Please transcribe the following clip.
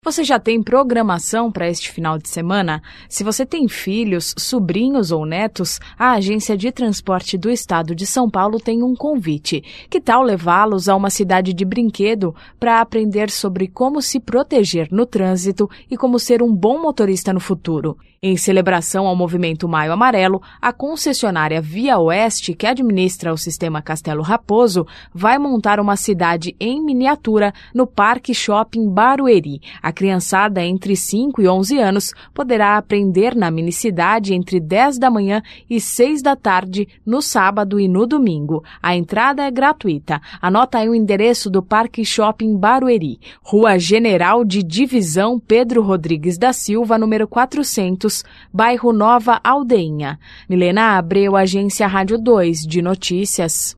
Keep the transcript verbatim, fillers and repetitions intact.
Você já tem programação para este final de semana? Se você tem filhos, sobrinhos ou netos, a Agência de Transporte do Estado de São Paulo tem um convite. Que tal levá-los a uma cidade de brinquedo para aprender sobre como se proteger no trânsito e como ser um bom motorista no futuro? Em celebração ao movimento Maio Amarelo, a concessionária Via Oeste, que administra o sistema Castelo Raposo, vai montar uma cidade em miniatura no Parque Shopping Barueri. A criançada entre cinco e onze anos poderá aprender na minicidade entre dez da manhã e seis da tarde no sábado e no domingo. A entrada é gratuita. Anota aí o endereço do Parque Shopping Barueri, Rua General de Divisão Pedro Rodrigues da Silva, número quatrocentos, bairro Nova Aldeinha. Milena Abreu, Agência Rádio dois de Notícias.